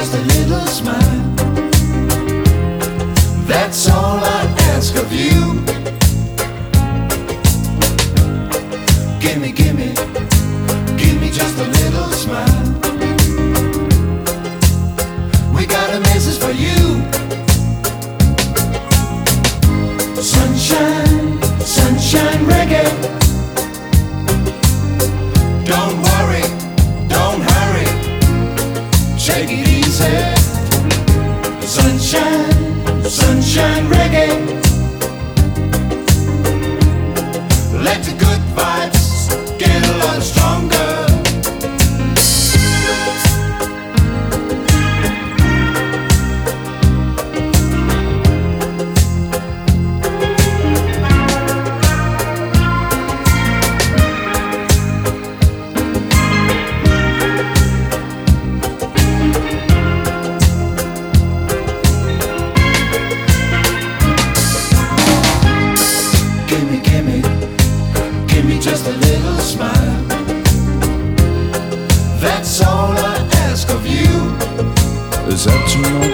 just a little smile. That's all I ask of you. Gimme, gimme, give me just a little smile. We got a message for you. Sunshine, sunshine reggae. Don't worry, don't hurry, take it easy. Sunshine, sunshine reggae. Let the good vibes get a lot stronger. Gimme, gimme, give me just a little smile. That's all I ask of you. Is that too much?